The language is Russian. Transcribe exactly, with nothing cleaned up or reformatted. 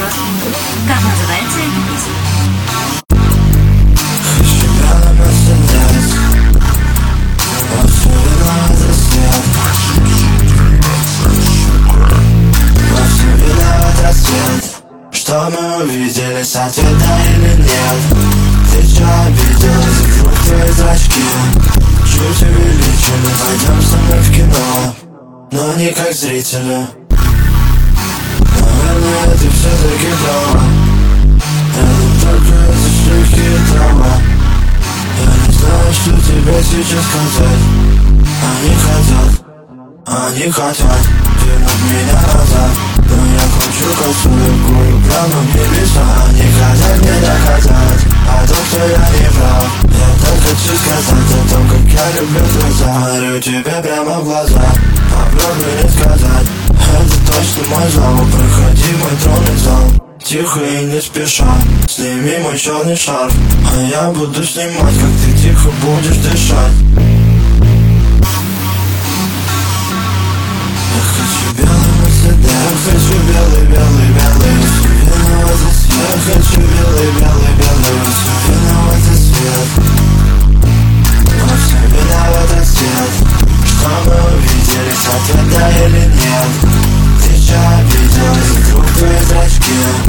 Как называется эта песня? Хочу белый Мерседес, особенно за свет. Во всем виноват рассвет. Что мы увиделись, ответа или нет? Ты чё обиделась, вдруг твои зрачки чуть увеличили? Пойдем со мной в кино, но не как зрители. Наверное, ты все-таки права. Это только из-за шлюхи и трава. Я не знаю, что тебе сейчас сказать. Они хотят, они хотят вернуть меня назад, но я кручу косую курю прямо в небеса. Они хотят мне доказать о том, что я не прав. Я так хочу сказать о том, как я люблю глаза. Смотрю тебе прямо в глаза, попробуй не сказать. Это точно мой зал, проходи мой тронный зал. Тихо и не спеша, сними мой черный шарф, а я буду снимать, как ты тихо будешь дышать. Я хочу белый Мерседес, я хочу белый, белый, белый. Все виноват за свет. Я хочу белый, белый, белый. Все виноват за свет. Во всем виноват рассвет. Что мы увиделись, ответа или нет? Ты чё обиделась, вдруг твои зрачки